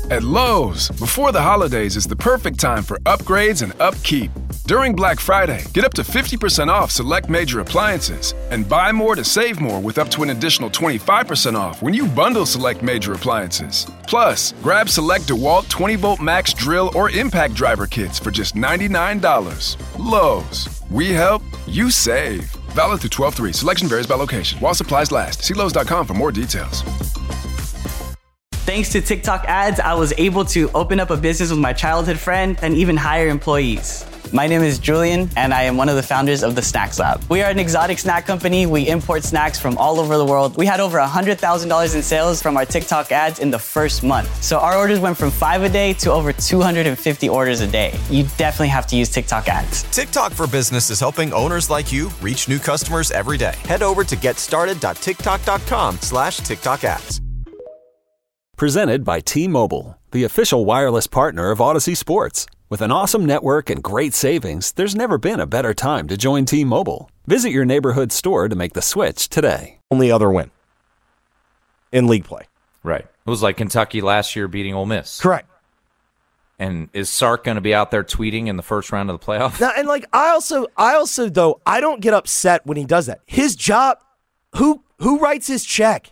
At Lowe's, before the holidays is the perfect time for upgrades and upkeep. During Black Friday, get up to 50% off select major appliances and buy more to save more with up to an additional 25% off when you bundle select major appliances. Plus, grab select DeWalt 20-volt max drill or impact driver kits for just $99. Lowe's, we help, you save. Valid through 12/3. Selection varies by location. While supplies last. See Lowe's.com for more details. Thanks to TikTok ads, I was able to open up a business with my childhood friend and even hire employees. My name is Julian, and I am one of the founders of the Snacks Lab. We are an exotic snack company. We import snacks from all over the world. We had over $100,000 in sales from our TikTok ads in the first month. So our orders went from 5 a day to over 250 orders a day. You definitely have to use TikTok ads. TikTok for Business is helping owners like you reach new customers every day. Head over to getstarted.tiktok.com/TikTok ads. Presented by T-Mobile, the official wireless partner of Odyssey Sports. With an awesome network and great savings, there's never been a better time to join T-Mobile. Visit your neighborhood store to make the switch today. Only other win in league play. Right. It was like Kentucky last year beating Ole Miss. Correct. And is Sark going to be out there tweeting in the first round of the playoff? Now, and like I also though I don't get upset when he does that. His job, who writes his check?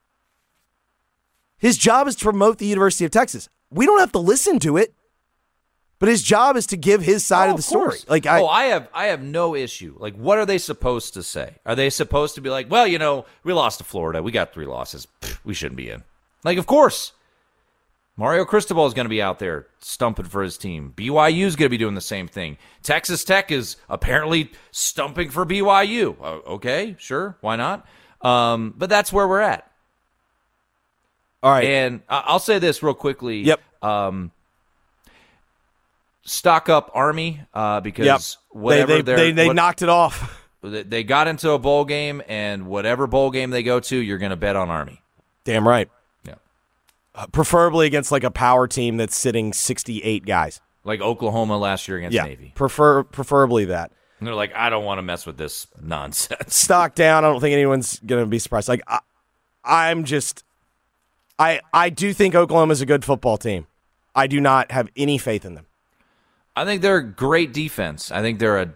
His job is to promote the University of Texas. We don't have to listen to it, but his job is to give his side of the story. Like I have no issue. Like, what are they supposed to say? Are they supposed to be like, well, we lost to Florida. We got 3 losses. We shouldn't be in. Like, of course. Mario Cristobal is going to be out there stumping for his team. BYU is going to be doing the same thing. Texas Tech is apparently stumping for BYU. Okay, sure, why not? But that's where we're at. All right. And I'll say this real quickly. Yep. Stock up Army because whatever they knocked it off. They got into a bowl game, and whatever bowl game they go to, you're going to bet on Army. Damn right. Yeah. Preferably against like a power team that's sitting 68 guys. Like Oklahoma last year against Navy. Preferably that. And they're like, I don't want to mess with this nonsense. Stock down. I don't think anyone's going to be surprised. Like I do think Oklahoma's a good football team. I do not have any faith in them. I think they're a great defense. I think they're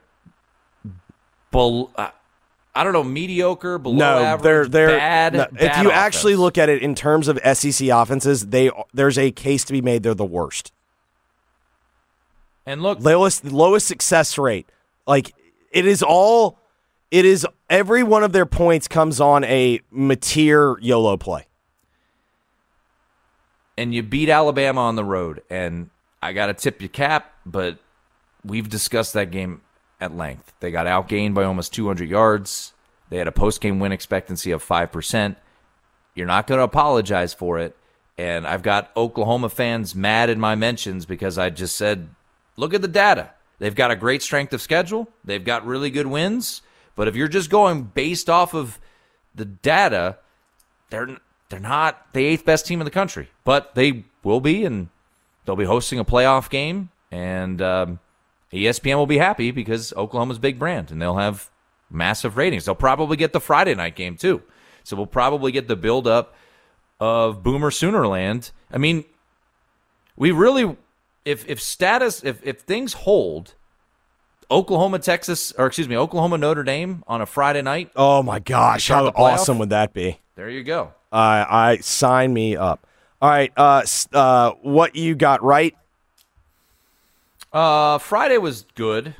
mediocre, below average, bad. No, if you offense. actually look at it in terms of SEC offenses, there's a case to be made they're the worst. And look, lowest success rate. Like it is every one of their points comes on a Mateer YOLO play. And you beat Alabama on the road, and I got to tip your cap, but we've discussed that game at length. They got outgained by almost 200 yards. They had a post-game win expectancy of 5%. You're not going to apologize for it, and I've got Oklahoma fans mad in my mentions because I just said, look at the data. They've got a great strength of schedule. They've got really good wins, but if you're just going based off of the data, they're not the 8th best team in the country, but they will be, and they'll be hosting a playoff game, and ESPN will be happy because Oklahoma's a big brand, and they'll have massive ratings. They'll probably get the Friday night game, too. So we'll probably get the build-up of Boomer Soonerland. I mean, we really, if things hold, Oklahoma Notre Dame on a Friday night. Oh, my gosh. How awesome would that be? There you go. I sign me up. All right, what you got right? Friday was good.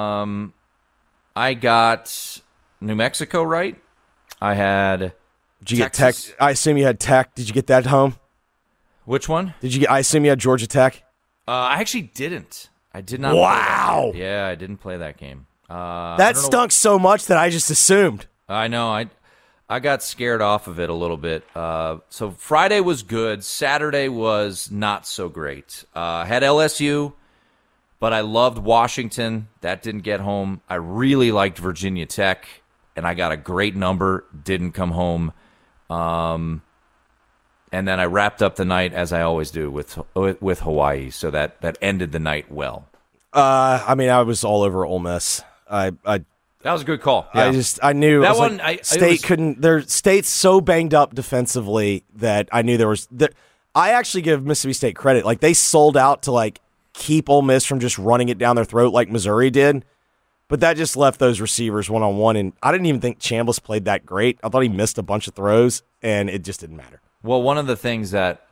I got New Mexico right. I had. Did you get Tech? I assume you had Tech. Did you get that home? Which one? I assume you had Georgia Tech. I actually didn't. I did not. Wow. Yeah, I didn't play that game. That stunk so much that I just assumed. I know. I got scared off of it a little bit. So Friday was good. Saturday was not so great. Had LSU, but I loved Washington. That didn't get home. I really liked Virginia Tech, and I got a great number. Didn't come home. And then I wrapped up the night, as I always do, with Hawaii. So that ended the night well. I was all over Ole Miss. That was a good call. Yeah. I knew that one. State couldn't. Their State's so banged up defensively that I knew there was. I actually give Mississippi State credit. Like, they sold out to, like, keep Ole Miss from just running it down their throat like Missouri did. But that just left those receivers one-on-one, and I didn't even think Chambliss played that great. I thought he missed a bunch of throws, and it just didn't matter. Well, one of the things that,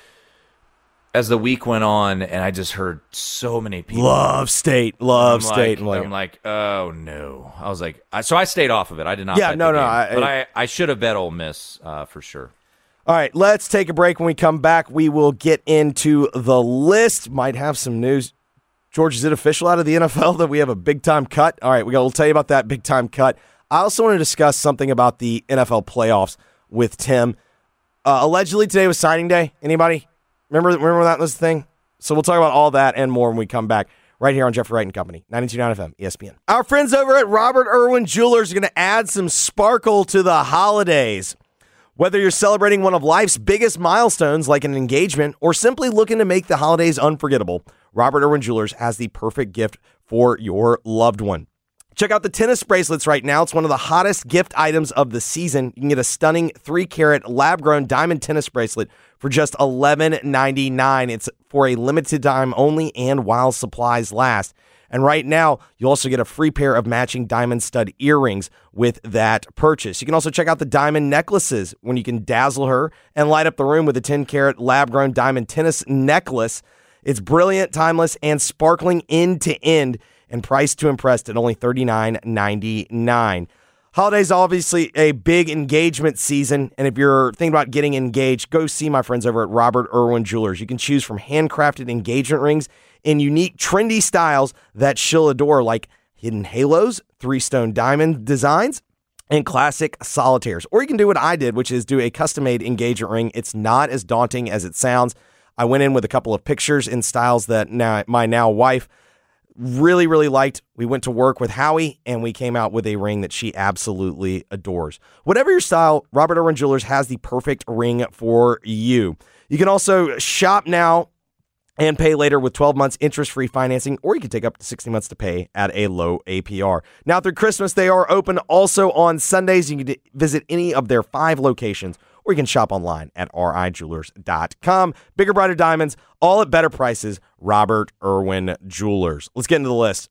as the week went on, and I just heard so many people. Love State. I'm like, oh, no. I was like, so I stayed off of it. I did not bet the game. But I should have bet Ole Miss for sure. All right, let's take a break. When we come back, we will get into the list. Might have some news. George, is it official out of the NFL that we have a big-time cut? All right, we'll tell you about that big-time cut. I also want to discuss something about the NFL playoffs with Tim. Allegedly, today was signing day. Anybody? Remember that was the thing? So we'll talk about all that and more when we come back right here on Jeffrey Wright and Company, 92.9 FM, ESPN. Our friends over at Robert Irwin Jewelers are going to add some sparkle to the holidays. Whether you're celebrating one of life's biggest milestones like an engagement or simply looking to make the holidays unforgettable, Robert Irwin Jewelers has the perfect gift for your loved one. Check out the tennis bracelets right now. It's one of the hottest gift items of the season. You can get a stunning 3-carat lab-grown diamond tennis bracelet for just $11.99. It's for a limited time only and while supplies last. And right now, you also get a free pair of matching diamond stud earrings with that purchase. You can also check out the diamond necklaces when you can dazzle her and light up the room with a 10-carat lab-grown diamond tennis necklace. It's brilliant, timeless, and sparkling end to end, and priced to impress at only $39.99. Holidays obviously a big engagement season, and if you're thinking about getting engaged, go see my friends over at Robert Irwin Jewelers. You can choose from handcrafted engagement rings in unique, trendy styles that she'll adore, like hidden halos, 3-stone diamond designs, and classic solitaires. Or you can do what I did, which is do a custom-made engagement ring. It's not as daunting as it sounds. I went in with a couple of pictures in styles that my now wife really, really liked. We went to work with Howie, and we came out with a ring that she absolutely adores. Whatever your style, Robert Irwin Jewelers has the perfect ring for you. You can also shop now and pay later with 12 months interest-free financing, or you can take up to 60 months to pay at a low APR. Now through Christmas, they are open also on Sundays. You can visit any of their 5 locations, or you can shop online at rijewelers.com. Bigger, brighter diamonds, all at better prices. Robert Irwin Jewelers. Let's get into the list.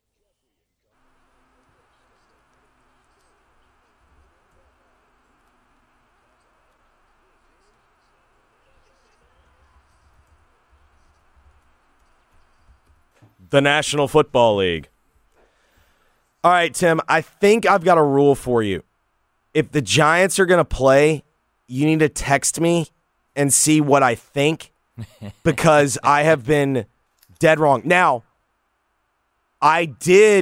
The National Football League. All right, Tim, I think I've got a rule for you. If the Giants are going to play, you need to text me and see what I think, because I have been dead wrong. Now, I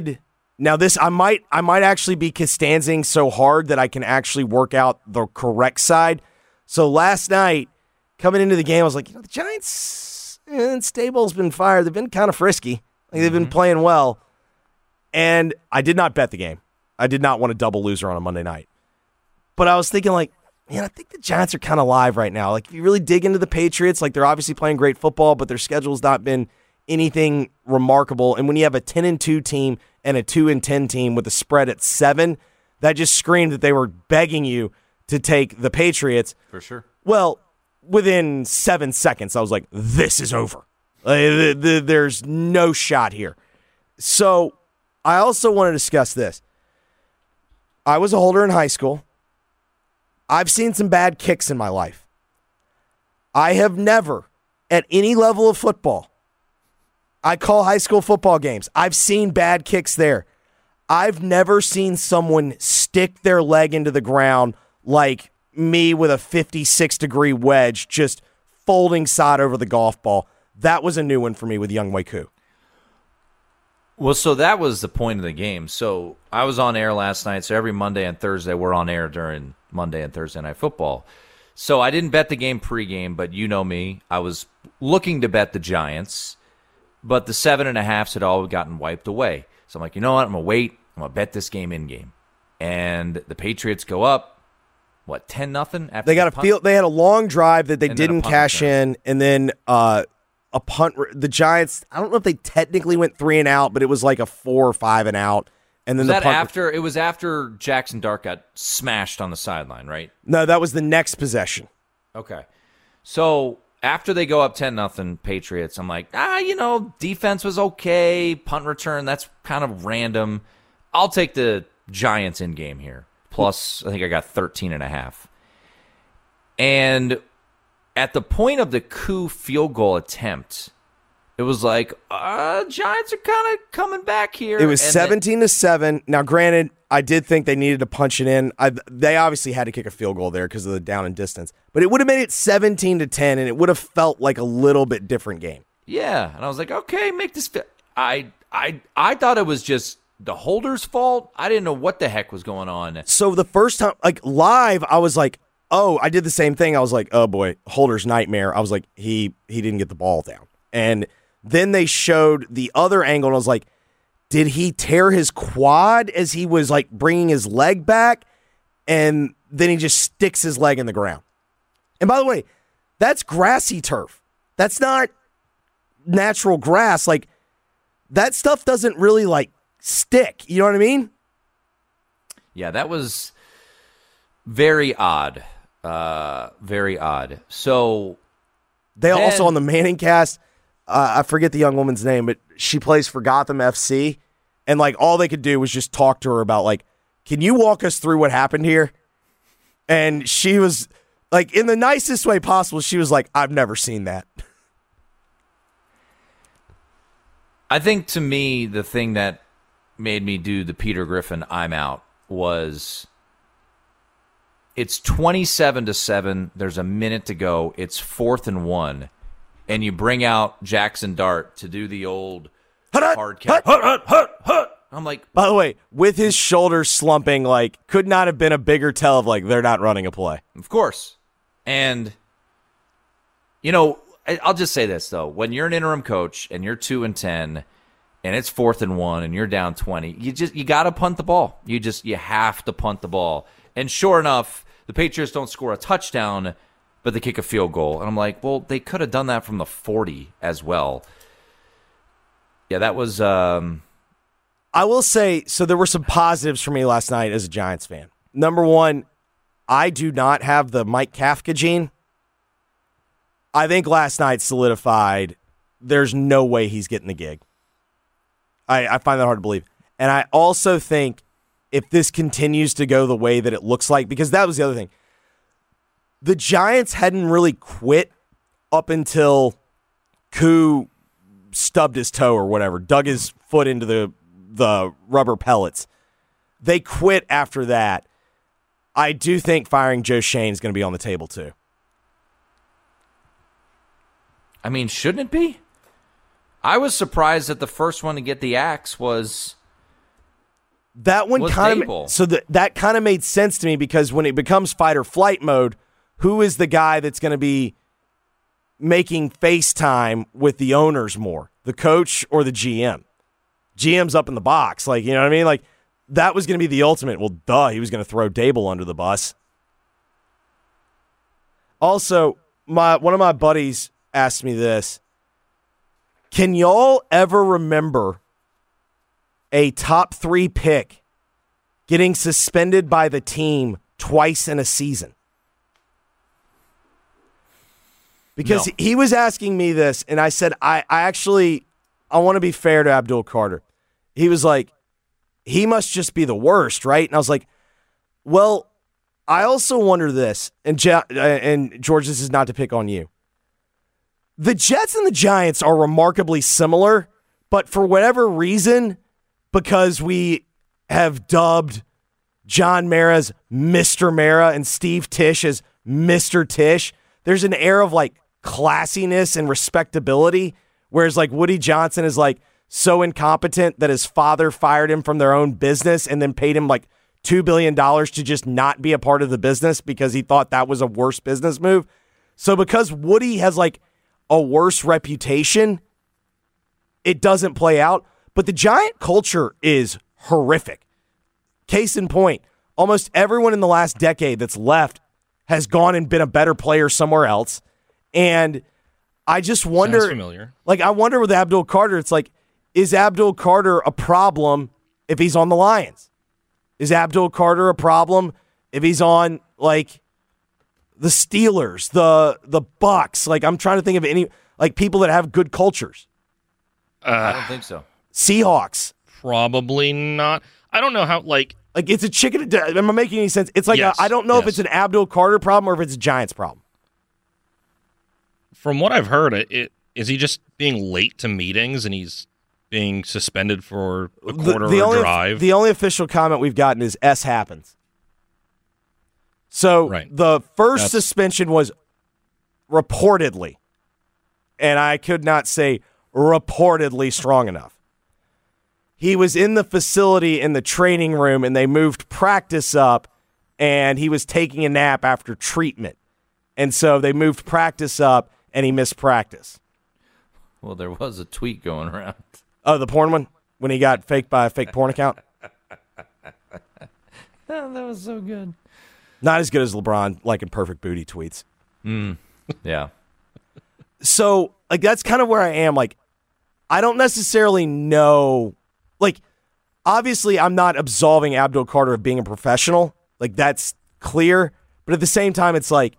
might actually be Costanzing so hard that I can actually work out the correct side. So last night, coming into the game, I was like, the Giants, Stable's been fired. They've been kind of frisky. They've been playing well. And I did not bet the game. I did not want a double loser on a Monday night. But I was thinking, I think the Giants are kind of live right now. If you really dig into the Patriots, they're obviously playing great football, but their schedule's not been anything remarkable. And when you have a 10-2 team and a 2-10 team with a spread at 7, that just screamed that they were begging you to take the Patriots. For sure. Well, within 7 seconds, I was like, this is over. There's no shot here. So I also want to discuss this. I was a holder in high school. I've seen some bad kicks in my life. I have never, at any level of football, I call high school football games. I've seen bad kicks there. I've never seen someone stick their leg into the ground like me with a 56-degree wedge just folding side over the golf ball. That was a new one for me with Young Wei Koo. Well, so that was the point of the game. So I was on air last night, so every Monday and Thursday we're on air during Monday and Thursday Night Football. So I didn't bet the game pregame, but you know me. I was looking to bet the Giants, but the 7.5s had all gotten wiped away. So I'm like, you know what? I'm going to wait. I'm going to bet this game in-game. And the Patriots go up, 10-0? They got a field. They had a long drive that they didn't cash in, and then a punt. The Giants, I don't know if they technically went 3 and out, but it was like a 4 or 5 and out. And then it was after Jackson Dart got smashed on the sideline, right? No, that was the next possession. Okay. So after they go up 10-0 Patriots, I'm like, defense was okay. Punt return, that's kind of random. I'll take the Giants in game here. Plus, I think I got 13.5. And at the point of the Koo field goal attempt, it was like, Giants are kind of coming back here. It was 17-7. Now, granted, I did think they needed to punch it in. They obviously had to kick a field goal there because of the down and distance. But it would have made it 17-10, and it would have felt like a little bit different game. Yeah, and I was like, okay, make this fit. I thought it was just the holder's fault. I didn't know what the heck was going on. So the first time, like live, I was like, oh, I did the same thing. I was like, oh boy, holder's nightmare. I was like, he didn't get the ball down. And then they showed the other angle, and I was like, did he tear his quad as he was like bringing his leg back? And then he just sticks his leg in the ground. And by the way, that's grassy turf. That's not natural grass. Like, that stuff doesn't really like stick. You know what I mean? Yeah, that was very odd. Very odd. So they also on the Manning cast, I forget the young woman's name, but she plays for Gotham FC, and like all they could do was just talk to her about like, can you walk us through what happened here? And she was like, in the nicest way possible, she was like, I've never seen that. I think to me, the thing that made me do the Peter Griffin I'm out was it's 27-7. There's a minute to go. It's 4th and 1. And you bring out Jackson Dart to do the old hard catch. I'm like, by the way, with his shoulders slumping, like, could not have been a bigger tell of like they're not running a play. Of course. And I'll just say this though: when you're an interim coach and you're 2-10, and it's 4th and 1, and you're down 20, you got to punt the ball. You have to punt the ball. And sure enough, the Patriots don't score a touchdown, but they kick a field goal. And I'm like, well, they could have done that from the 40 as well. Yeah, that was... I will say, so there were some positives for me last night as a Giants fan. Number one, I do not have the Mike Kafka gene. I think last night solidified there's no way he's getting the gig. I find that hard to believe. And I also think if this continues to go the way that it looks like, because that was the other thing, the Giants hadn't really quit up until Koo stubbed his toe or whatever, dug his foot into the rubber pellets. They quit after that. I do think firing Joe Schoen is going to be on the table too. I mean, shouldn't it be? I was surprised that the first one to get the axe was that one. Kind of so that kind of made sense to me, because when it becomes fight or flight mode, who is the guy that's going to be making FaceTime with the owners more, the coach or the GM? GM's up in the box, like, you know what I mean? Like, that was going to be the ultimate. Well, duh, he was going to throw Dable under the bus. Also, one of my buddies asked me this. Can y'all ever remember a top 3 pick getting suspended by the team twice in a season? Because he was asking me this, and I said, I want to be fair to Abdul Carter. He was like, he must just be the worst, right? And I was like, well, I also wonder this, and George, this is not to pick on you. The Jets and the Giants are remarkably similar, but for whatever reason, because we have dubbed John Mara as Mr. Mara and Steve Tisch as Mr. Tisch, there's an air of like classiness and respectability, whereas like Woody Johnson is like so incompetent that his father fired him from their own business and then paid him like $2 billion to just not be a part of the business because he thought that was a worse business move. So because Woody has like a worse reputation, it doesn't play out. But the Giant culture is horrific. Case in point, almost everyone in the last decade that's left has gone and been a better player somewhere else. And I just wonder, sounds familiar. Like, I wonder with Abdul Carter, it's like, is Abdul Carter a problem if he's on the Lions? Is Abdul Carter a problem if he's on, like, the Steelers, the Bucks. Like, I'm trying to think of any like people that have good cultures. I don't think so. Seahawks. Probably not. I don't know how, like it's a chicken. Am I making any sense? It's like Yes, I don't know if yes. it's an Abdul Carter problem or if it's a Giants problem. from what I've heard, is he just being late to meetings and he's being suspended for a quarter of a drive? The only official comment we've gotten is S happens. So Right. the first suspension was reportedly, and I could not say reportedly strong enough. He was in the facility in the training room, and they moved practice up, and he was taking a nap after treatment. And so they moved practice up, and he missed practice. Well, there was a tweet going around. Oh, the porn one? When he got faked by a fake porn account? That was so good. Not as good as LeBron liking perfect booty tweets. Yeah. So, like, that's kind of where I am. Like, I don't necessarily know. Like, obviously, I'm not absolving Abdul Carter of being a professional. Like, that's clear. But at the same time, it's like,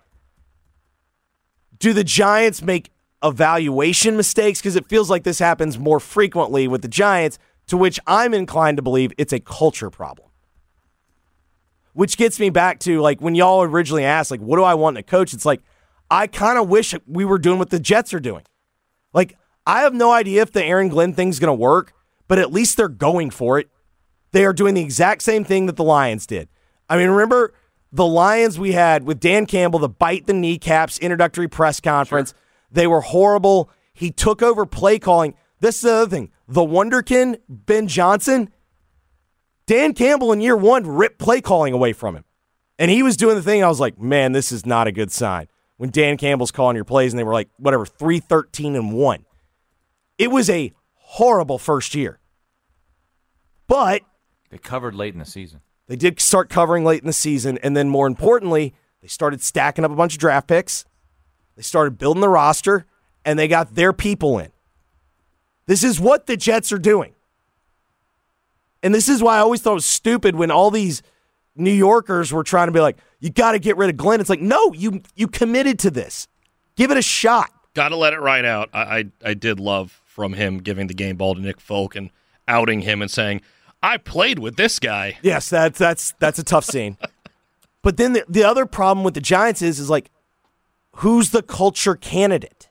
do the Giants make evaluation mistakes? Because it feels like this happens more frequently with the Giants, to which I'm inclined to believe it's a culture problem. Which gets me back to, like, when y'all originally asked, like, what do I want in a coach? It's like, I kind of wish we were doing what the Jets are doing. Like, I have no idea if the Aaron Glenn thing's going to work, but at least they're going for it. They are doing the exact same thing that the Lions did. I mean, remember the Lions we had with Dan Campbell, the bite the kneecaps introductory press conference. Sure. They were horrible. He took over play calling. This is the other thing. The Wonderkin, Ben Johnson, Dan Campbell in year one ripped play calling away from him. And he was doing the thing. I was like, man, this is not a good sign. When Dan Campbell's calling your plays and they were like, whatever, 3-13-1. It was a horrible first year. But they covered late in the season. They did start covering late in the season. And then more importantly, they started stacking up a bunch of draft picks. They started building the roster. And they got their people in. This is what the Jets are doing. And this is why I always thought it was stupid when all these New Yorkers were trying to be like, you got to get rid of Glenn. It's like, no, you committed to this. Give it a shot. Got to let it ride out. I did love from him giving the game ball to Nick Folk and outing him and saying, I played with this guy. Yes, that's a tough scene. But then the other problem with the Giants is like, who's the culture candidate?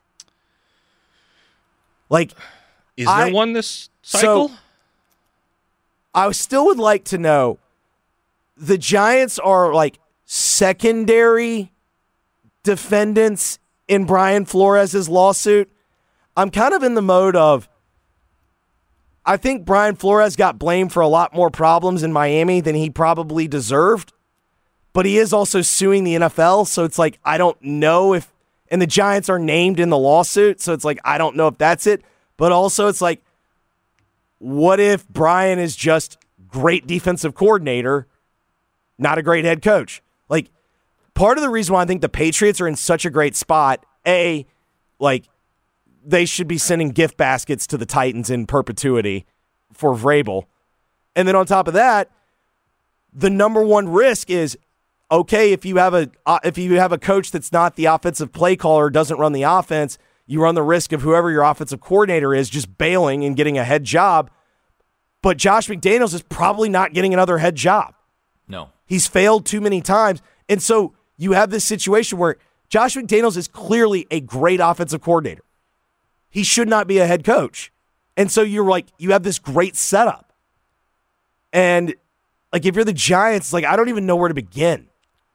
Like, is there one this cycle? So, I still would like to know, the Giants are like secondary defendants in Brian Flores' lawsuit. I'm kind of in the mode of, I think Brian Flores got blamed for a lot more problems in Miami than he probably deserved, but he is also suing the NFL, so it's like, I don't know if, and the Giants are named in the lawsuit, so it's like, I don't know if that's it, but also it's like, what if Brian is just great defensive coordinator, not a great head coach? Like, part of the reason why I think the Patriots are in such a great spot, like, they should be sending gift baskets to the Titans in perpetuity for Vrabel. And then on top of that, the number one risk is, okay, if you have a coach that's not the offensive play caller, doesn't run the offense, you run the risk of whoever your offensive coordinator is just bailing and getting a head job. But Josh McDaniels is probably not getting another head job. No. He's failed too many times. And so you have this situation where Josh McDaniels is clearly a great offensive coordinator. He should not be a head coach. And so you're like, you have this great setup. And like, if you're the Giants, like, I don't even know where to begin.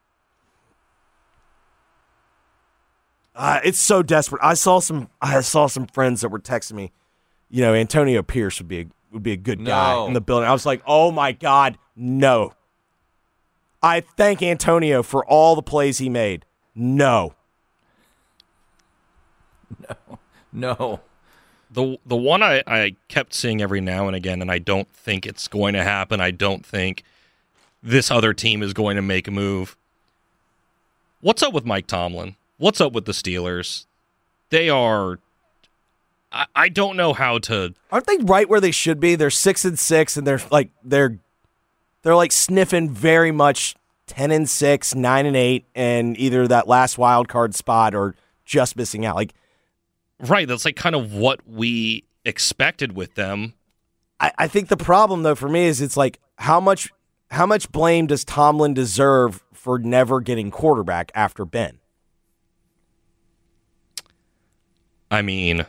It's so desperate. I saw some friends that were texting me, Antonio Pierce would be a good guy in the building. I was like, oh my God, no. I thank Antonio for all the plays he made. No. No. The one I kept seeing every now and again, and I don't think it's going to happen. I don't think this other team is going to make a move. What's up with Mike Tomlin? What's up with the Steelers? They are... I don't know how to... Aren't they right where they should be? They're 6-6, and they're like sniffing very much 10-6, 9-8, and either that last wild card spot or just missing out. Like, right, that's like kind of what we expected with them. I think the problem though for me is it's like how much blame does Tomlin deserve for never getting quarterback after Ben? I mean,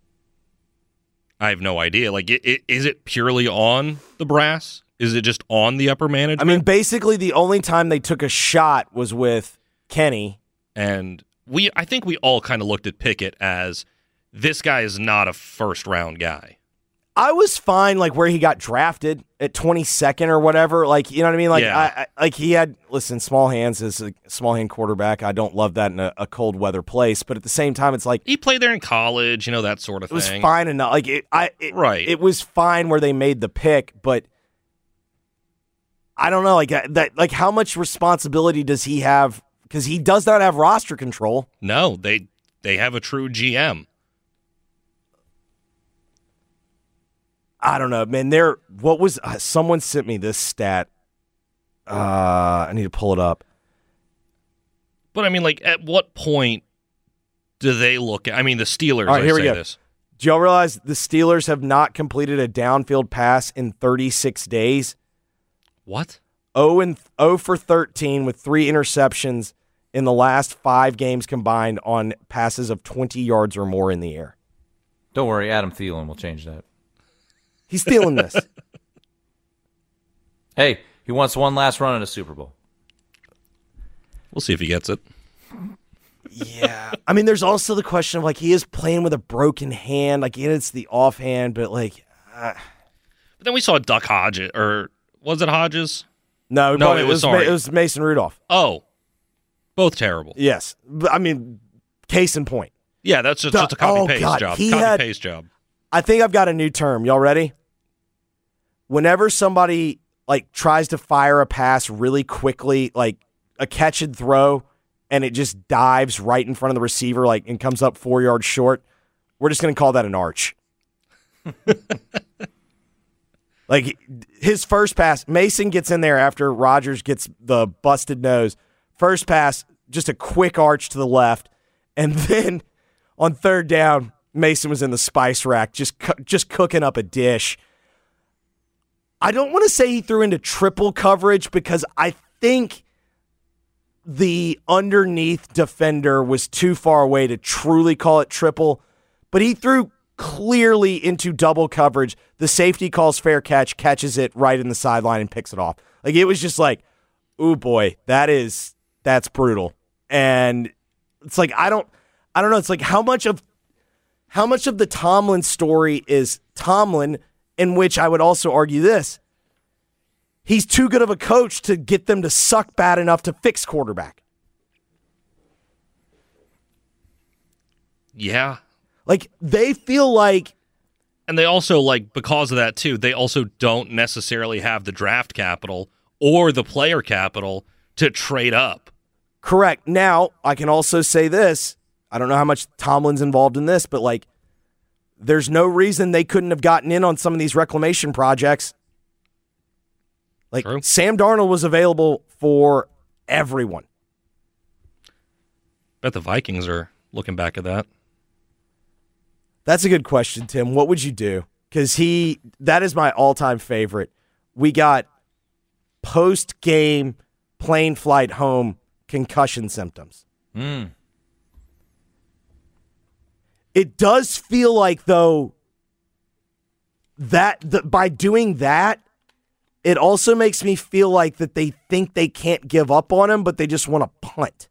I have no idea. Like, is it purely on the brass? Is it just on the upper management? I mean, basically the only time they took a shot was with Kenny. And I think we all kind of looked at Pickett as this guy is not a first-round guy. I was fine, like, where he got drafted at 22nd or whatever. Like, you know what I mean? Like, yeah. like he had, listen, small hands as a small hand quarterback. I don't love that in a cold weather place. But at the same time, it's like. He played there in college, that sort of thing. It was fine enough. Like, right. It was fine where they made the pick, but I don't know. Like, like how much responsibility does he have? Because he does not have roster control. No, they have a true GM. I don't know, man. Someone sent me this stat. I need to pull it up. But I mean, like, at what point do they look at? I mean, the Steelers. All right, here we say go. This. Do y'all realize the Steelers have not completed a downfield pass in 36 days? What? 0 for 13 with 3 interceptions in the last 5 games combined on passes of 20 yards or more in the air. Don't worry, Adam Thielen will change that. He's stealing this. Hey, he wants one last run at a Super Bowl. We'll see if he gets it. Yeah. I mean, there's also the question of, like, he is playing with a broken hand. Like, it's the offhand, but, like. But then we saw Duck Hodges, or was it Hodges? No, it was Mason Rudolph. Oh. Both terrible. Yes. I mean, case in point. Yeah, that's just a copy-paste job. Copy-paste job. I think I've got a new term. Y'all ready? Whenever somebody, like, tries to fire a pass really quickly, like a catch and throw, and it just dives right in front of the receiver, like, and comes up 4 yards short, we're just going to call that an arch. Like, his first pass, Mason gets in there after Rodgers gets the busted nose. First pass, just a quick arch to the left, and then on third down, Mason was in the spice rack, just cooking up a dish. I don't want to say he threw into triple coverage because I think the underneath defender was too far away to truly call it triple, but he threw clearly into double coverage. The safety calls fair catch, catches it right in the sideline and picks it off. Like, it was just like, ooh boy, that's brutal. And it's like, I don't know. It's like how much of the Tomlin story is Tomlin, in which I would also argue this. He's too good of a coach to get them to suck bad enough to fix quarterback. Yeah. Like, they feel like. And they also, like, because of that, too, they also don't necessarily have the draft capital or the player capital to trade up. Correct. Now, I can also say this. I don't know how much Tomlin's involved in this, but, like, there's no reason they couldn't have gotten in on some of these reclamation projects. Like, True. Sam Darnold was available for everyone. Bet the Vikings are looking back at that. That's a good question, Tim. What would you do? Because that is my all-time favorite. We got post-game plane flight home concussion symptoms. It does feel like, though, that by doing that, it also makes me feel like that they think they can't give up on him, but they just want to punt.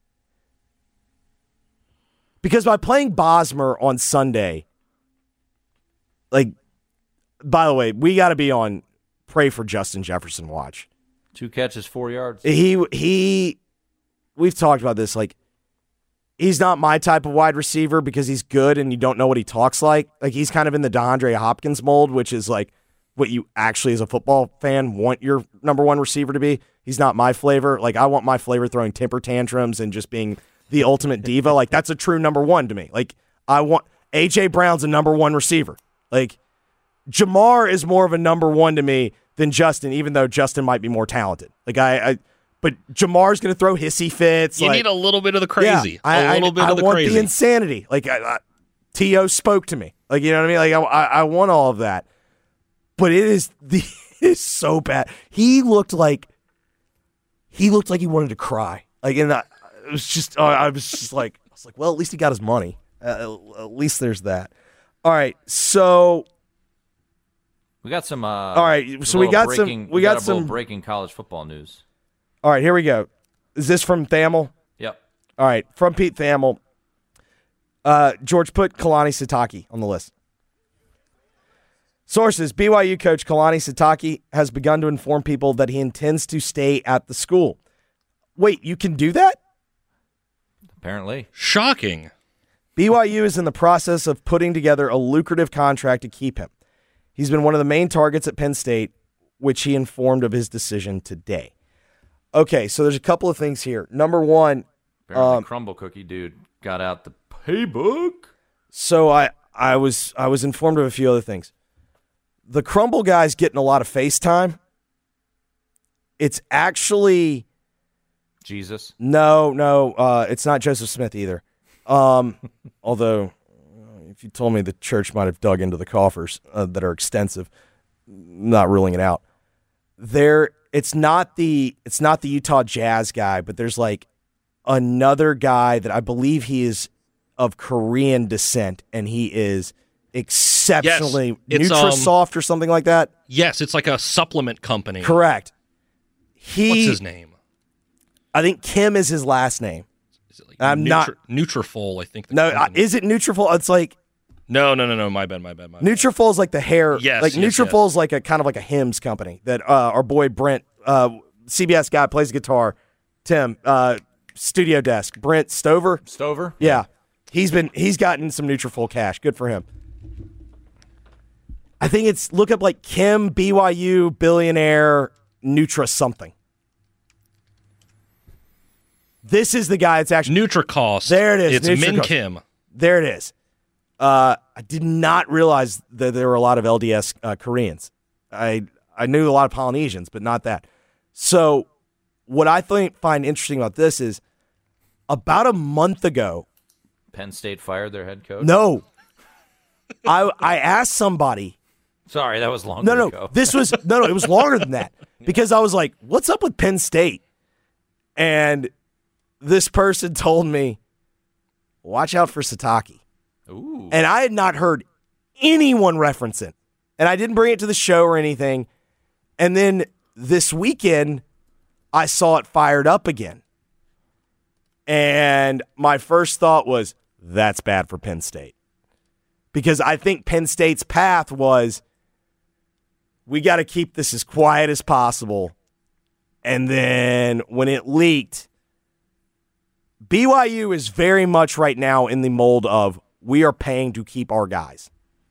Because by playing Bosmer on Sunday, like, by the way, we got to be on pray for Justin Jefferson watch. 2 catches, 4 yards. We've talked about this, like, he's not my type of wide receiver because he's good and you don't know what he talks like. Like, he's kind of in the DeAndre Hopkins mold, which is like what you actually as a football fan want your number one receiver to be. He's not my flavor. Like, I want my flavor throwing temper tantrums and just being the ultimate diva. Like, that's a true number one to me. Like, I want A.J. Brown's a number one receiver. Like, Jamar is more of a number one to me than Justin, even though Justin might be more talented. Like, but Jamar's going to throw hissy fits. You need a little bit of the crazy. A little bit of the crazy. I want the insanity. Like, T.O. spoke to me. Like, you know what I mean? Like, I want all of that. But it is so bad. He looked like he wanted to cry. Like, and it was just, I was like, well, at least he got his money. At least there's that. All right, so we got some. All right, so we got some breaking college football news. All right, here we go. Is this from Thamel? Yep. All right, from Pete Thamel. George, put Kalani Sitake on the list. Sources: BYU coach Kalani Sitake has begun to inform people that he intends to stay at the school. Wait, you can do that? Apparently. Shocking. BYU is in the process of putting together a lucrative contract to keep him. He's been one of the main targets at Penn State, which he informed of his decision today. Okay, so there's a couple of things here. Number one, apparently Crumble Cookie dude got out the paybook. So I was informed of a few other things. The Crumble guy's getting a lot of FaceTime. It's actually Jesus. No, it's not Joseph Smith either. Although, if you told me the church might have dug into the coffers that are extensive, not ruling it out. It's not the Utah Jazz guy, but there's like another guy that I believe he is of Korean descent, and he is exceptionally Nutrisoft or something like that. Yes, it's like a supplement company. Correct. What's his name? I think Kim is his last name. Is it like I'm not Nutrafol, I think. Is it Nutrafol? It's like No. My bad. Nutrafol is like the hair. Yes, like Nutrafol is like a kind of like a Hims company that our boy Brent, CBS guy, plays guitar. Tim, studio desk. Brent Stover. Yeah, he's gotten some Nutrafol cash. Good for him. I think it's look up like Kim BYU billionaire Nutra something. This is the guy that's actually NutriCost. There it is. It's Min Kim. There it is. I did not realize that there were a lot of LDS Koreans. I knew a lot of Polynesians, but not that. So what I find interesting about this is about a month ago, Penn State fired their head coach? No. I asked somebody. Sorry, that was longer ago. No, it was longer than that. Because I was like, what's up with Penn State? And this person told me, watch out for Sitake. Ooh. And I had not heard anyone reference it. And I didn't bring it to the show or anything. And then this weekend, I saw it fired up again. And my first thought was, that's bad for Penn State. Because I think Penn State's path was, we got to keep this as quiet as possible. And then when it leaked, BYU is very much right now in the mold of, we are paying to keep our guys.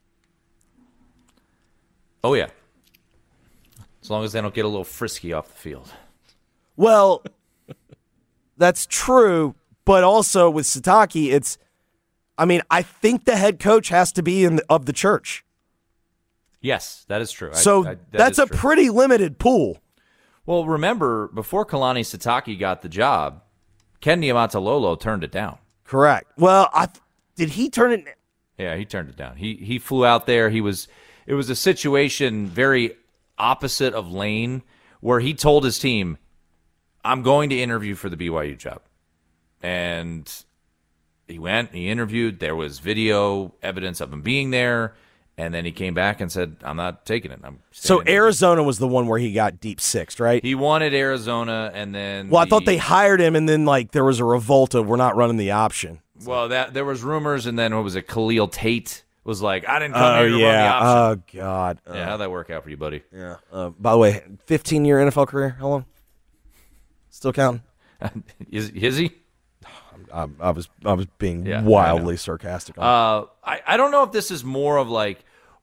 Oh, yeah. As long as they don't get a little frisky off the field. Well, that's true, but also with Sitake, I think the head coach has to be of the church. Yes, that is true. That's a pretty limited pool. Well, remember, before Kalani Sitake got the job, Ken Niumatalolo turned it down. Correct. Well, did he turn it? Yeah, he turned it down. He flew out there. It was a situation very opposite of Lane, where he told his team, I'm going to interview for the BYU job. And he went, he interviewed. There was video evidence of him being there. And then he came back and said, I'm not taking it. So Arizona was the one where he got deep sixed, right? He wanted Arizona, and then... Well, I thought they hired him, and then there was a revolt of, we're not running the option. Well, there was rumors, and then what was it? Khalil Tate was like, I didn't come here to run the option. Oh, God. Yeah, how'd that work out for you, buddy? Yeah. By the way, 15-year NFL career, how long? Still counting? Is he? I was being wildly sarcastic. I don't know if this is more of like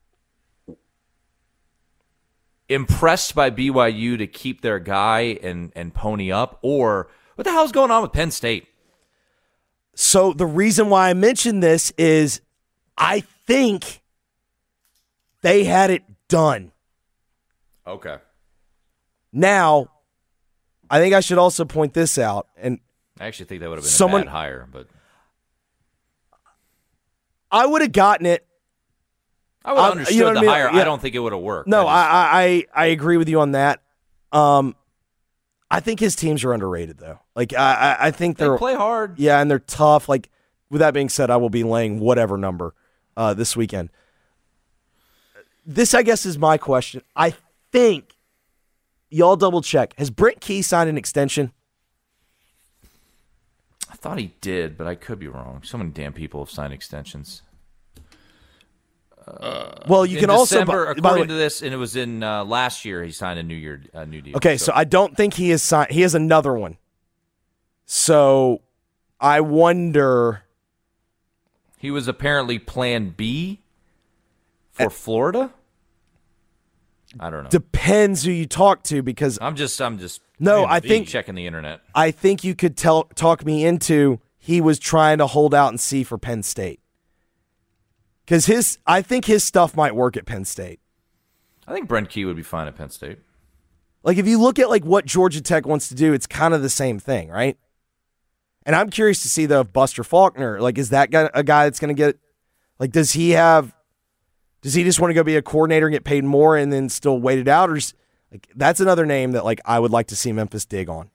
impressed by BYU to keep their guy and pony up, or what the hell's going on with Penn State? So the reason why I mentioned this is I think they had it done. Okay. Now, I think I should also point this out. And I actually think that would have been a bad hire, but I would have gotten it. I would have understood you know the I mean? hire. Yeah. I don't think it would have worked. No, I agree with you on that. I think his teams are underrated, though. Like, I think they play hard. Yeah, and they're tough. Like, with that being said, I will be laying whatever number this weekend. This, I guess, is my question. I think, y'all double check. Has Brent Key signed an extension? I thought he did, but I could be wrong. So many damn people have signed extensions. Well, you can December, also, according to this, and it was in last year, he signed a new deal. Okay, so I don't think he has signed. He has another one. So I wonder. He was apparently Plan B for Florida. I don't know. Depends who you talk to, because I'm just. No, I think checking the internet. I think you could talk me into he was trying to hold out and see for Penn State. Because I think his stuff might work at Penn State. I think Brent Key would be fine at Penn State. Like, if you look at like what Georgia Tech wants to do, it's kind of the same thing, right? And I'm curious to see, though, if Buster Faulkner, like, is that guy a guy that's going to get, like, does he just want to go be a coordinator and get paid more and then still wait it out? Or like, that's another name that, like, I would like to see Memphis dig on.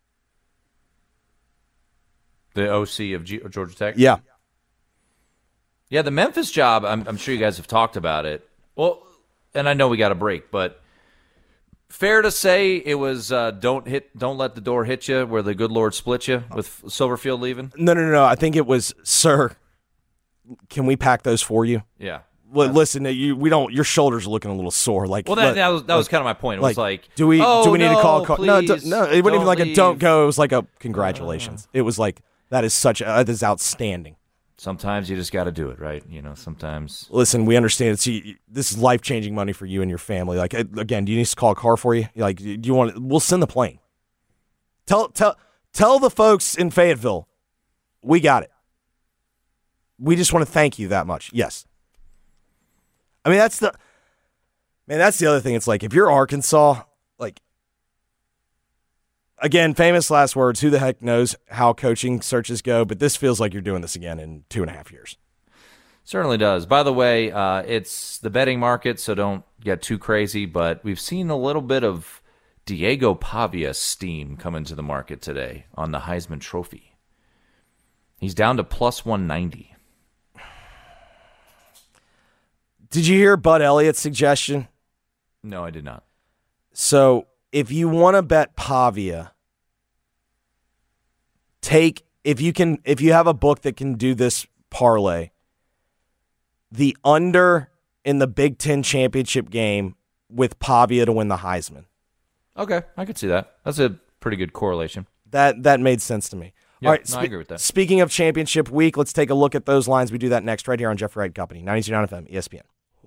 The OC of Georgia Tech? Yeah. Yeah, the Memphis job, I'm sure you guys have talked about it. Well, and I know we got a break, but fair to say it was don't let the door hit you where the good Lord split you with Silverfield leaving? No. I think it was, sir, can we pack those for you? Yeah. Well, listen, your shoulders are looking a little sore. Like, well, that was kind of my point. It was like, do we need to call a call? Please, no, it wasn't even like leave. a don't go. It was like a congratulations. It was like, that is outstanding. Sometimes you just got to do it, right? You know, sometimes. Listen, we understand. This is life-changing money for you and your family. Like, again, do you need us to call a car for you? Like, do you want? We'll send the plane. Tell the folks in Fayetteville, we got it. We just want to thank you that much. Yes. I mean, that's the other thing. It's like, if you're Arkansas, like, again, famous last words, who the heck knows how coaching searches go, but this feels like you're doing this again in 2.5 years. Certainly does. By the way, it's the betting market, so don't get too crazy, but we've seen a little bit of Diego Pavia steam come into the market today on the Heisman Trophy. He's down to plus 190. Did you hear Bud Elliott's suggestion? No, I did not. So, if you want to bet Pavia, if you have a book that can do this parlay, the under in the Big Ten championship game with Pavia to win the Heisman. Okay, I could see that. That's a pretty good correlation. That made sense to me. Yeah, all right, I agree with that. Speaking of championship week, let's take a look at those lines. We do that next right here on Jeffrey Wright Company, 92.9 FM, ESPN.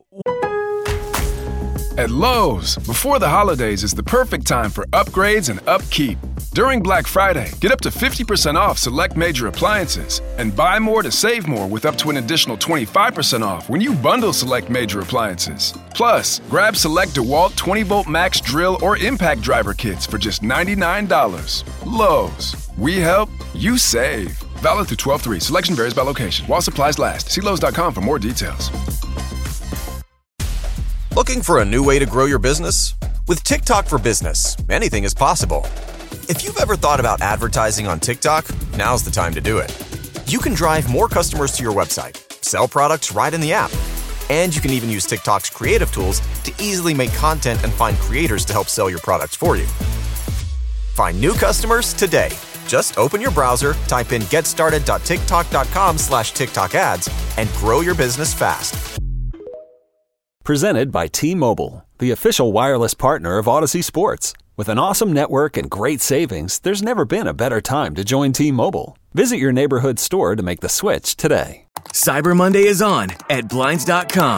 At Lowe's, before the holidays is the perfect time for upgrades and upkeep. During Black Friday, get up to 50% off select major appliances and buy more to save more with up to an additional 25% off when you bundle select major appliances. Plus, grab select DeWalt 20-volt max drill or impact driver kits for just $99. Lowe's, we help, you save. Valid through 12/3. Selection varies by location. While supplies last. See Lowe's.com for more details. Looking for a new way to grow your business? With TikTok for Business, anything is possible. If you've ever thought about advertising on TikTok, now's the time to do it. You can drive more customers to your website, sell products right in the app, and you can even use TikTok's creative tools to easily make content and find creators to help sell your products for you. Find new customers today. Just open your browser, type in getstarted.tiktok.com/TikTok ads, and grow your business fast. Presented by T-Mobile, the official wireless partner of Odyssey Sports. With an awesome network and great savings, there's never been a better time to join T-Mobile. Visit your neighborhood store to make the switch today. Cyber Monday is on at Blinds.com.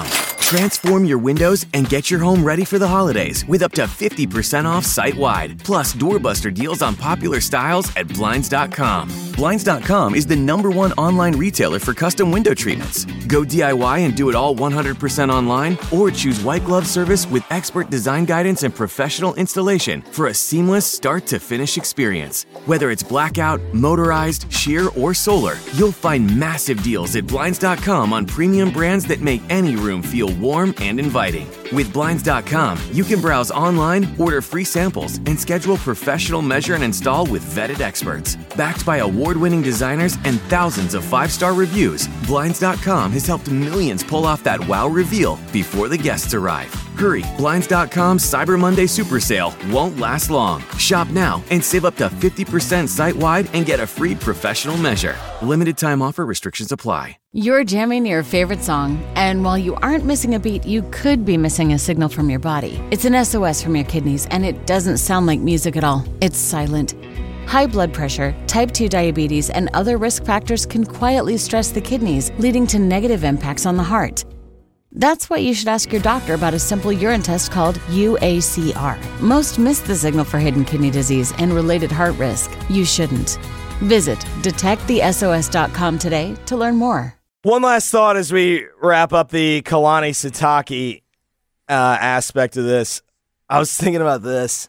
Transform your windows and get your home ready for the holidays with up to 50% off site-wide. Plus, doorbuster deals on popular styles at Blinds.com. Blinds.com is the #1 online retailer for custom window treatments. Go DIY and do it all 100% online, or choose white glove service with expert design guidance and professional installation for a seamless start-to-finish experience. Whether it's blackout, motorized, sheer, or solar, you'll find massive deals at Blinds.com on premium brands that make any room feel warm and inviting. With Blinds.com, you can browse online, order free samples, and schedule professional measure and install with vetted experts. Backed by award-winning designers and thousands of 5-star reviews, Blinds.com has helped millions pull off that wow reveal before the guests arrive. Hurry, Blinds.com's Cyber Monday Super Sale won't last long. Shop now and save up to 50% site-wide and get a free professional measure. Limited time offer, restrictions apply. You're jamming your favorite song, and while you aren't missing a beat, you could be missing a signal from your body. It's an SOS from your kidneys, and it doesn't sound like music at all. It's silent. High blood pressure, type 2 diabetes, and other risk factors can quietly stress the kidneys, leading to negative impacts on the heart. That's why you should ask your doctor about a simple urine test called UACR. Most miss the signal for hidden kidney disease and related heart risk. You shouldn't. Visit detectthesos.com today to learn more. One last thought as we wrap up the Kalani Sitake aspect of this. I was thinking about this.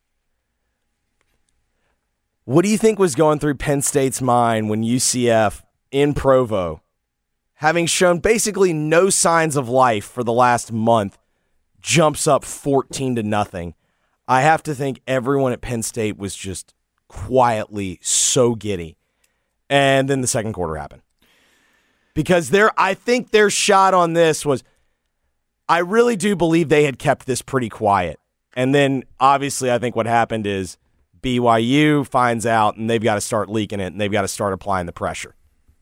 What do you think was going through Penn State's mind when UCF in Provo, having shown basically no signs of life for the last month, jumps up 14-0? I have to think everyone at Penn State was just quietly so giddy. And then the second quarter happened. Because I think their shot on this was, I really do believe they had kept this pretty quiet. And then obviously I think what happened is BYU finds out and they've got to start leaking it and they've got to start applying the pressure.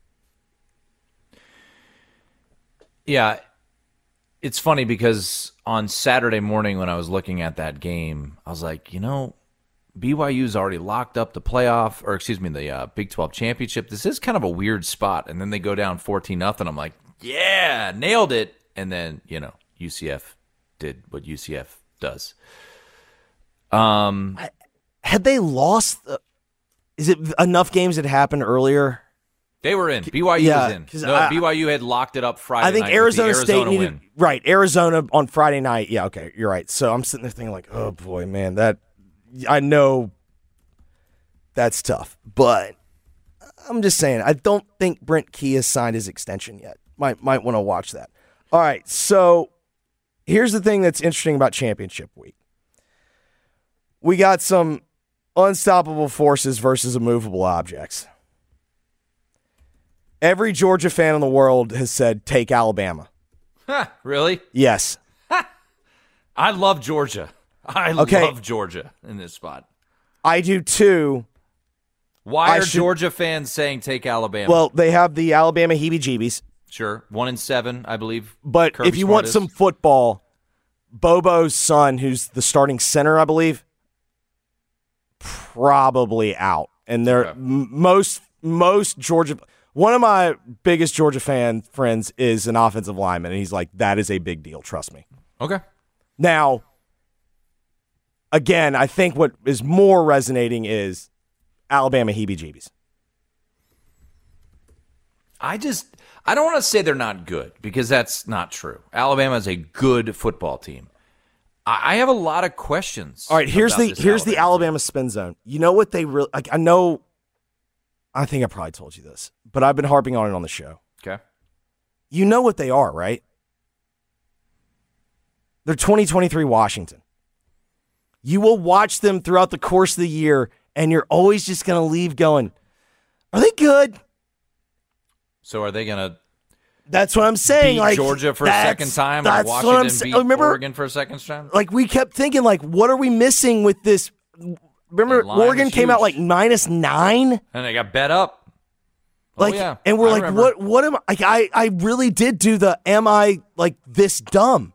Yeah, it's funny because on Saturday morning when I was looking at that game, I was like, BYU's already locked up the the Big 12 championship. This is kind of a weird spot. And then they go down 14-0. I'm like, yeah, nailed it. And then, UCF did what UCF does. Had they lost? Is it enough games that happened earlier? They were in. BYU was in. BYU had locked it up Friday night. I think Arizona State needed win. Right. Arizona on Friday night. Yeah, okay, you're right. So I'm sitting there thinking like, oh boy, man, I know that's tough. But I'm just saying, I don't think Brent Key has signed his extension yet. Might want to watch that. All right, so here's the thing that's interesting about championship week. We got some unstoppable forces versus immovable objects. Every Georgia fan in the world has said, take Alabama. Huh, really? Yes. I love Georgia. I love Georgia in this spot. I do too. Why are Georgia fans saying take Alabama? Well, they have the Alabama heebie-jeebies. Sure. 1-7, I believe. But Kirby if you Smart want is. some football, Bobo's son, who's the starting center, I believe, probably out. And they're most Georgia. One of my biggest Georgia fan friends is an offensive lineman, and he's like, that is a big deal. Trust me. Okay. Now, again, I think what is more resonating is Alabama heebie-jeebies. I don't want to say they're not good because that's not true. Alabama is a good football team. I have a lot of questions. All right, here's the Alabama spin zone. You know what they really like? I think I probably told you this, but I've been harping on it on the show. Okay. You know what they are, right? They're 2023 Washington. You will watch them throughout the course of the year, and you're always just going to leave going, are they good? So are they going to That's what I'm saying. beat Georgia for a second time or Washington beat Oregon for a second time? Like, we kept thinking, like, what are we missing with this? Remember, Oregon came out like -9? And they got bet up. Like, yeah. And we're I like, remember. what am I? Like, I really did do the, am I like this dumb?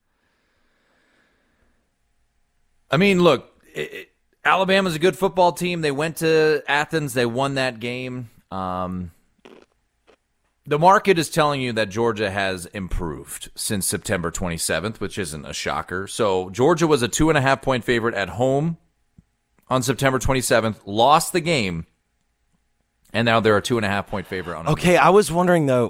I mean, look, Alabama's a good football team. They went to Athens. They won that game. The market is telling you that Georgia has improved since September 27th, which isn't a shocker. So Georgia was a 2.5-point favorite at home on September 27th, lost the game, and now they're a 2.5-point favorite on. Okay, I was wondering though,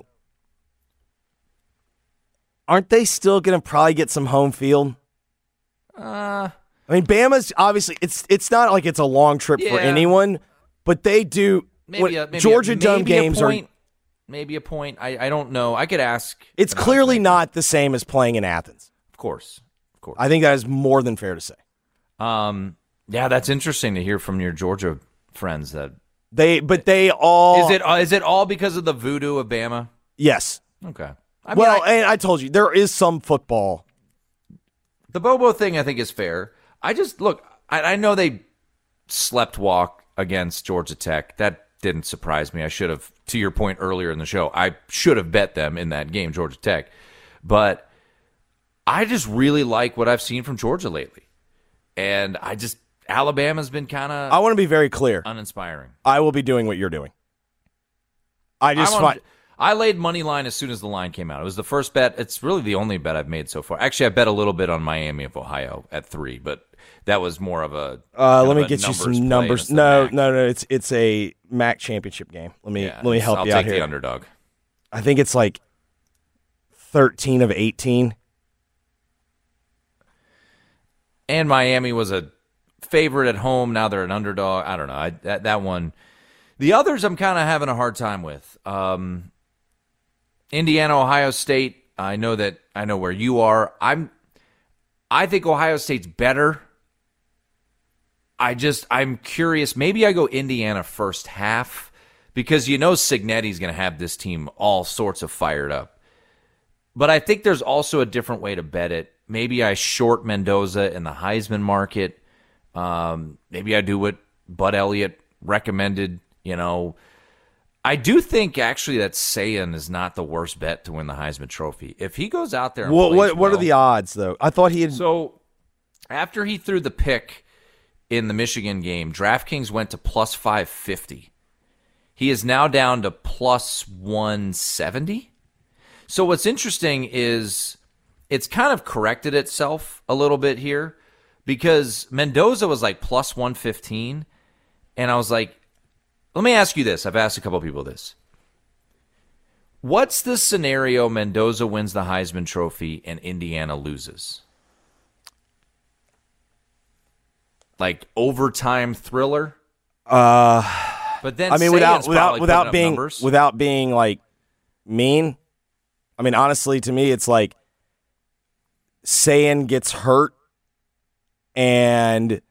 aren't they still going to probably get some home field? I mean, Bama's obviously it's not like it's a long trip for anyone, but they do. Georgia Dome games are. Maybe a point. I don't know. I could ask. It's clearly not the same as playing in Athens. Of course. I think that is more than fair to say. Yeah, that's interesting to hear from your Georgia friends that they all. Is it all because of the voodoo of Bama? Yes. Okay. And I told you there is some football. The Bobo thing I think is fair. I know they slept walk against Georgia Tech. That didn't surprise me. I should have, to your point earlier in the show, I should have bet them in that game, Georgia Tech. But I just really like what I've seen from Georgia lately. And Alabama's been kind of... I want to be very clear. Uninspiring. I will be doing what you're doing. I laid money line as soon as the line came out. It was the first bet. It's really the only bet I've made so far. Actually, I bet a little bit on Miami of Ohio at 3, but that was more of a. Let me get you some numbers. No. It's a MAC championship game. Let me help you out here. I'll take the underdog. I think it's like 13 of 18. And Miami was a favorite at home. Now they're an underdog. I don't know. That one. The others I'm kind of having a hard time with. Indiana, Ohio State. I know where you are. I think Ohio State's better. I'm curious. Maybe I go Indiana first half because Cignetti's going to have this team all sorts of fired up. But I think there's also a different way to bet it. Maybe I short Mendoza in the Heisman market. Maybe I do what Bud Elliott recommended. I do think actually that Sayan is not the worst bet to win the Heisman Trophy. If he goes out there and plays what are the odds though? I thought he had. So after he threw the pick in the Michigan game, DraftKings went to plus 550. He is now down to plus 170. So what's interesting is it's kind of corrected itself a little bit here because Mendoza was like plus 115. And I was like, let me ask you this. I've asked a couple people this. What's the scenario Mendoza wins the Heisman Trophy and Indiana loses? Like overtime thriller? But then without being like mean. I mean, honestly, to me, it's like Sayan gets hurt and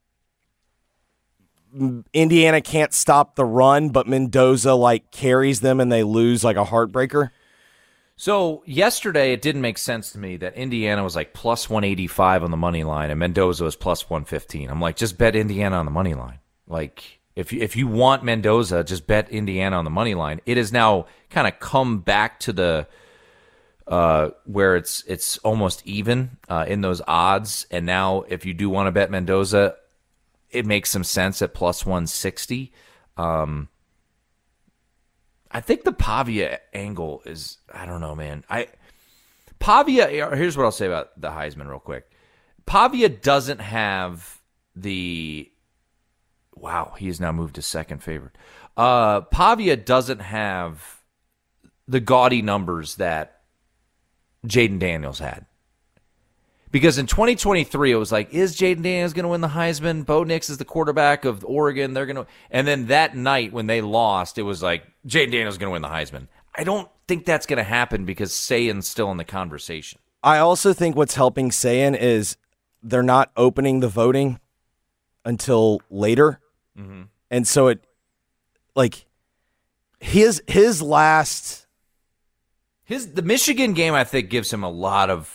Indiana can't stop the run, but Mendoza carries them and they lose like a heartbreaker. So yesterday, it didn't make sense to me that Indiana was like plus 185 on the money line and Mendoza was plus 115. I'm like, just bet Indiana on the money line. Like, if you want Mendoza, just bet Indiana on the money line. It has now kind of come back to the where it's almost even in those odds. And now, if you do want to bet Mendoza, it makes some sense at plus 160. I think the Pavia angle is, I don't know, man. Pavia, here's what I'll say about the Heisman real quick. Pavia doesn't have the, wow, he has now moved to second favorite. Pavia doesn't have the gaudy numbers that Jaden Daniels had. Because in 2023, it was like, is Jaden Daniels going to win the Heisman? Bo Nix is the quarterback of Oregon. They're going to, and then that night when they lost, it was like, Jaden Daniels is going to win the Heisman. I don't think that's going to happen because Sayan's still in the conversation. I also think what's helping Sayan is they're not opening the voting until later. Mm-hmm. And so the Michigan game, I think, gives him a lot of,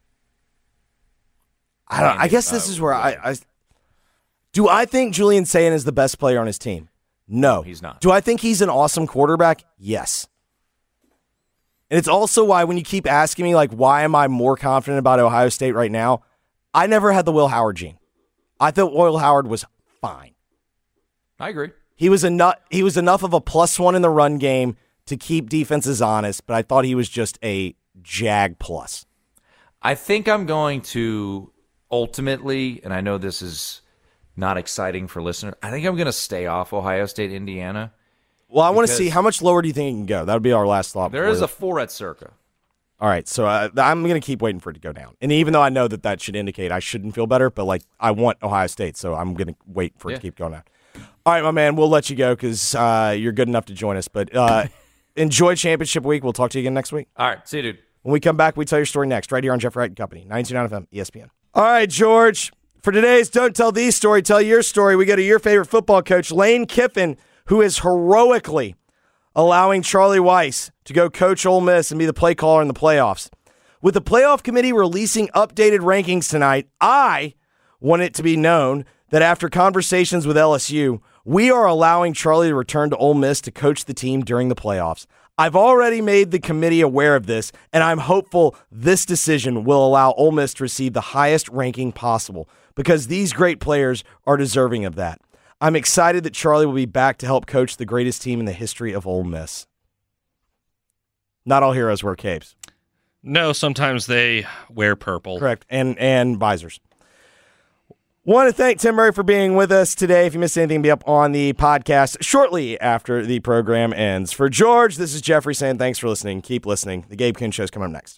I guess this is where I do I think Julian Sayan is the best player on his team? No. He's not. Do I think he's an awesome quarterback? Yes. And it's also why when you keep asking me, why am I more confident about Ohio State right now? I never had the Will Howard gene. I thought Will Howard was fine. I agree. He was enough of a +1 in the run game to keep defenses honest, but I thought he was just a Jag plus. I think I'm going to ultimately, and I know this is not exciting for listeners, I think I'm going to stay off Ohio State, Indiana. Well, I want to see how much lower do you think it can go? That would be our last thought. There is a 4 at Circa. All right, so I'm going to keep waiting for it to go down. And even though I know that should indicate I shouldn't feel better, but I want Ohio State, so I'm going to wait for it to keep going down. All right, my man, we'll let you go because you're good enough to join us. But enjoy championship week. We'll talk to you again next week. All right, see you, dude. When we come back, we tell your story next, right here on Jeff Wright & Company, 92.9 FM, ESPN. All right, George, for today's Don't Tell These story, tell your story. We go to your favorite football coach, Lane Kiffin, who is heroically allowing Charlie Weis to go coach Ole Miss and be the play caller in the playoffs. With the playoff committee releasing updated rankings tonight, I want it to be known that after conversations with LSU, we are allowing Charlie to return to Ole Miss to coach the team during the playoffs. I've already made the committee aware of this, and I'm hopeful this decision will allow Ole Miss to receive the highest ranking possible because these great players are deserving of that. I'm excited that Charlie will be back to help coach the greatest team in the history of Ole Miss. Not all heroes wear capes. No, sometimes they wear purple. Correct, and visors. Want to thank Tim Murray for being with us today. If you missed anything, be up on the podcast shortly after the program ends. For George, this is Jeffrey saying thanks for listening. Keep listening. The Gabe Kuhn Show is coming up next.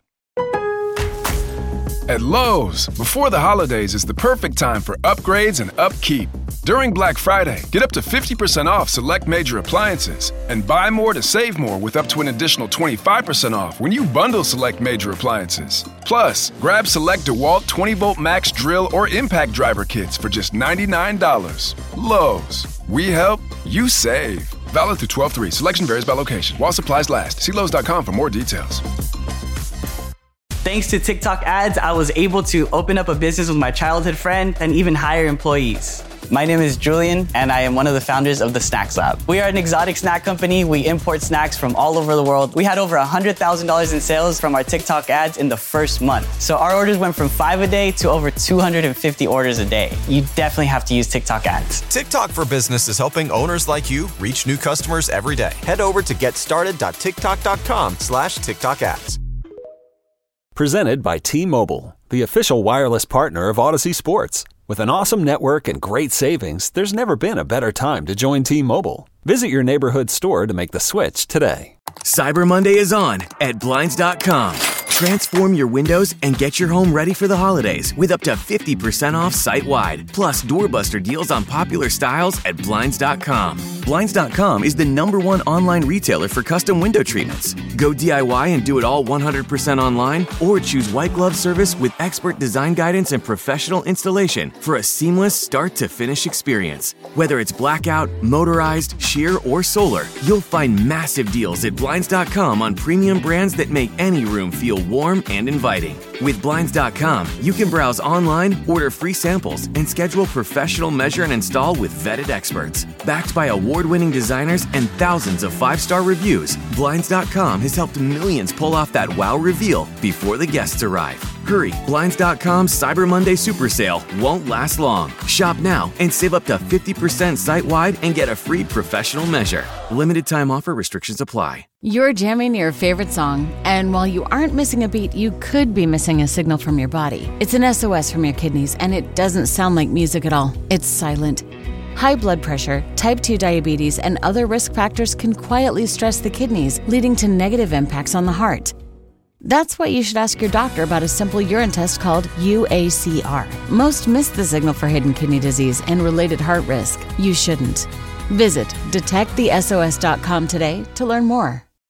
At Lowe's, before the holidays is the perfect time for upgrades and upkeep. During Black Friday, get up to 50% off select major appliances and buy more to save more with up to an additional 25% off when you bundle select major appliances. Plus, grab select DeWalt 20-volt max drill or impact driver kits for just $99. Lowe's, we help, you save. Valid through 12/3. Selection varies by location. While supplies last. See Lowe's.com for more details. Thanks to TikTok ads, I was able to open up a business with my childhood friend and even hire employees. My name is Julian, and I am one of the founders of the Snacks Lab. We are an exotic snack company. We import snacks from all over the world. We had over $100,000 in sales from our TikTok ads in the first month. So our orders went from 5 a day to over 250 orders a day. You definitely have to use TikTok ads. TikTok for Business is helping owners like you reach new customers every day. Head over to getstarted.tiktok.com/TikTok ads. Presented by T-Mobile, the official wireless partner of Odyssey Sports. With an awesome network and great savings, there's never been a better time to join T-Mobile. Visit your neighborhood store to make the switch today. Cyber Monday is on at Blinds.com. Transform your windows and get your home ready for the holidays with up to 50% off site-wide. Plus, doorbuster deals on popular styles at Blinds.com. Blinds.com is the #1 online retailer for custom window treatments. Go DIY and do it all 100% online, or choose white glove service with expert design guidance and professional installation for a seamless start-to-finish experience. Whether it's blackout, motorized, sheer, or solar, you'll find massive deals at Blinds.com on premium brands that make any room feel warm and inviting. With Blinds.com, you can browse online, order free samples, and schedule professional measure and install with vetted experts. Backed by award-winning designers and thousands of 5-star reviews, Blinds.com has helped millions pull off that wow reveal before the guests arrive. Hurry, Blinds.com's Cyber Monday Super Sale won't last long. Shop now and save up to 50% site-wide and get a free professional measure. Limited time offer, restrictions apply. You're jamming your favorite song, and while you aren't missing a beat, you could be missing a signal from your body. It's an SOS from your kidneys, and it doesn't sound like music at all. It's silent. High blood pressure, type 2 diabetes, and other risk factors can quietly stress the kidneys, leading to negative impacts on the heart. That's why you should ask your doctor about a simple urine test called UACR. Most miss the signal for hidden kidney disease and related heart risk. You shouldn't. Visit detectthesos.com today to learn more.